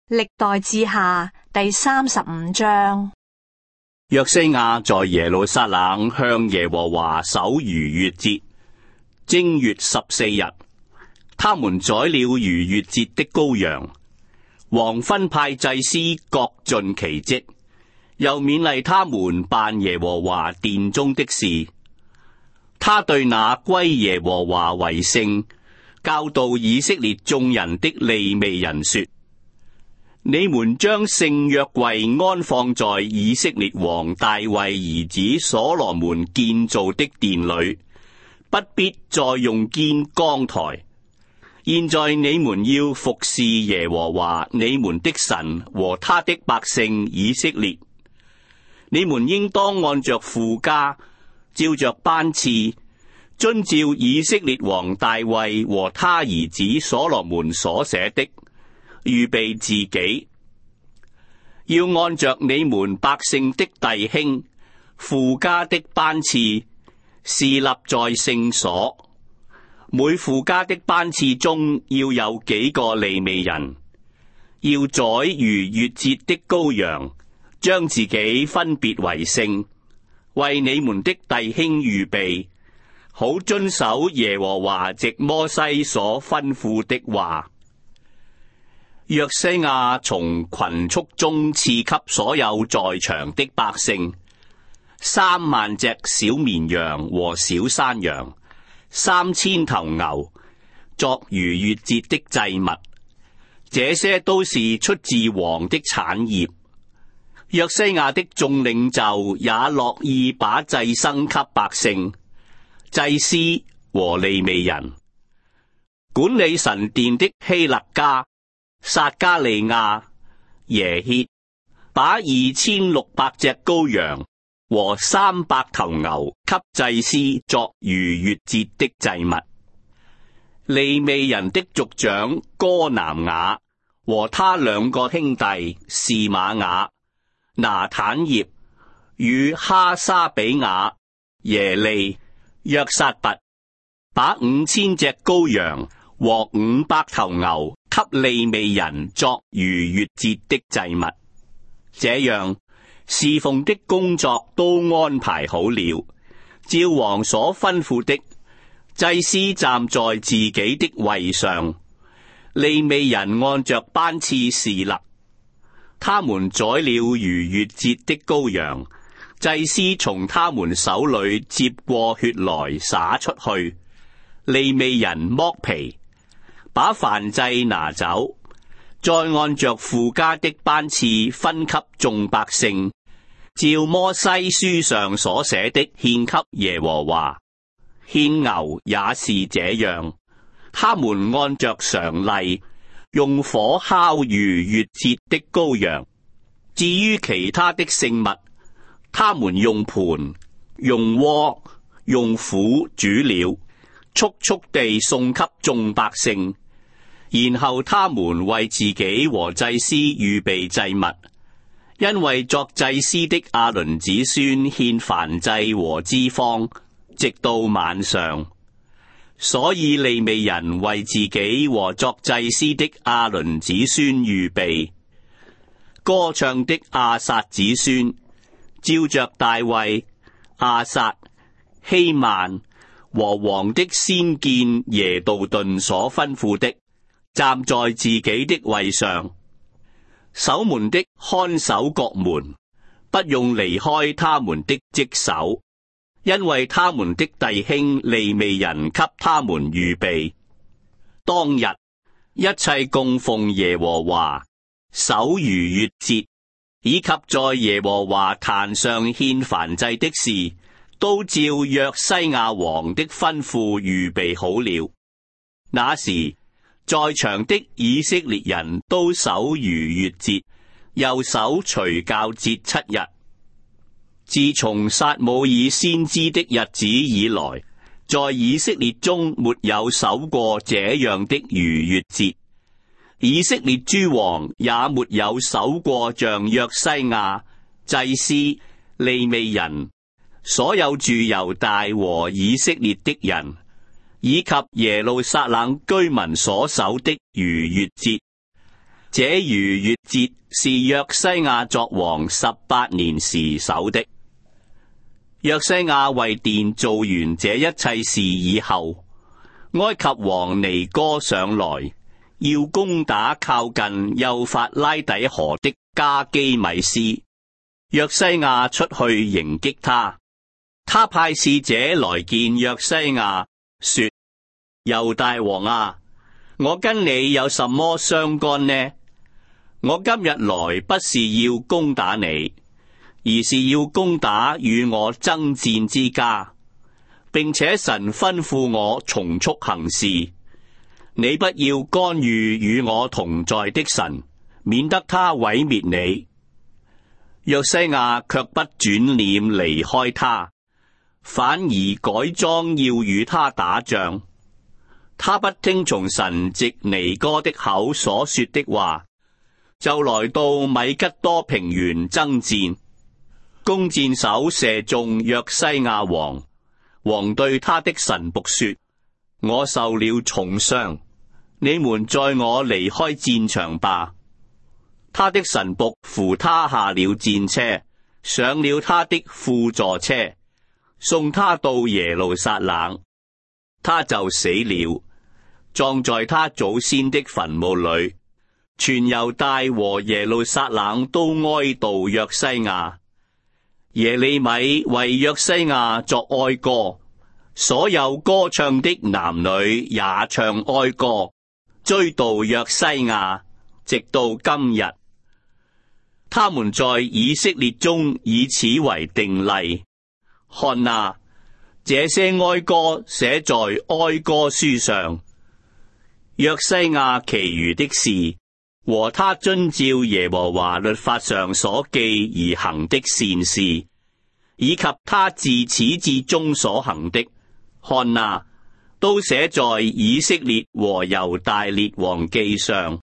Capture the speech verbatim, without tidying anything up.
歷代志下第三十五章。 約西亞在耶路撒冷向耶和華守逾越節，正月十四日，他們宰了逾越節的羔羊。王分派祭司各盡其職，又勉勵他們辦耶和華殿中的事。他對那歸耶和華為聖、教導以色列眾人的利未人說：你們將聖約櫃安放在以色列王大衛兒子所羅門建造的殿裏，不必再用堅扛台。現在你們要服侍耶和華你們的神和他的百姓以色列。你們應當按着父家，照着班次，遵照以色列王大衛和他兒子所羅門所寫的，預備自己，要按着你們百姓的弟兄父家的班次，侍立在聖所。每父家的班次中要有幾個利未人，要宰逾越節的羔羊，將自己分別為聖，為你們的弟兄預備，好遵守耶和華藉摩西所吩咐的話。約西亞從群畜中賜給所有在場的百姓三萬隻小綿羊和小山羊，三千頭牛，作逾越節的祭物。這些都是出自王的產業。約西亞的眾領袖也樂意把祭牲給百姓、祭司和利未人。管理神殿的希勒家、撒加利亞、耶歇，把二千六百隻羔羊和三百頭牛給祭司作逾越節的祭物。利未人的族長哥南雅和他兩個兄弟示瑪雅、拿坦業與哈沙比雅、耶利、約撒拔，把五千隻羔羊和五百頭牛給利未人作逾越節的祭物。這樣侍奉的工作都安排好了，照王所吩咐的，祭司站在自己的位上，利未人按着班次侍立。他們宰了逾越節的羔羊，祭司從他們手裏接過血來灑出去，利未人剝皮，把燔祭拿走，再按着父家的班次分給眾百姓，照摩西書上所寫的獻給耶和華。獻牛也是這樣，他們按着常例用火烤逾越節的羔羊。至於其他的聖物，他們用盤、用鍋、用釜煮了，速速地送給眾百姓。然後他們為自己和祭司預備祭物，因為作祭司的亞倫子孫獻燔祭和脂肪，直到晚上。所以利未人為自己和作祭司的亞倫子孫預備。歌唱的亞薩子孫，照着大衛、亞薩、希曼和王的先見耶杜頓所吩咐的，站在自己的位上。守門的看守各門，不用離開他們的職守，因為他們的弟兄利未人給他們預備。當日一切供奉耶和華、守逾越節，以及在耶和華壇上獻燔祭的事，都照約西亞王的吩咐預備好了。那時在場的以色列人都守逾越節，又守除酵節七日。自從撒母耳先知的日子以來，在以色列中沒有守過這樣的逾越節。以色列諸王也沒有守過像約西亞、祭司、利未人、所有住猶大和以色列的人，以及耶路撒冷居民所守的逾越節。 這逾越節是約西亞作王十八年時守的。約西亞為殿做完這一切事以後，埃及王尼哥上來，要攻打靠近幼發拉底河的加基米斯。約西亞出去迎擊他，他派使者來見約西亞，說：猶大王啊，我跟你有什麼相干呢？我今日來不是要攻打你，而是要攻打與我爭戰之家，並且神吩咐我從速行事。你不要干預與我同在的神，免得他毀滅你。約西亞卻不轉臉離開他，反而改裝要與他打仗。他不聽從神藉尼哥的口所說的話，就來到米吉多平原爭戰。弓箭手射中約西亞王，王對他的臣僕說：我受了重傷，你們載我離開戰場吧。他的臣僕扶他下了戰車，上了他的輔助車，送他到耶路撒冷，他就死了，葬在他祖先的墳墓裏。全猶大和耶路撒冷都哀悼約西亞。耶利米為約西亞作哀歌，所有歌唱的男女也唱哀歌，追悼約西亞，直到今日。他們在以色列中以此為定例。看哪，這些哀歌寫在哀歌書上。約西亞其餘的事，和他遵照耶和華律法上所記而行的善事，以及他自始至終所行的，看哪，都寫在以色列和猶大列王記上。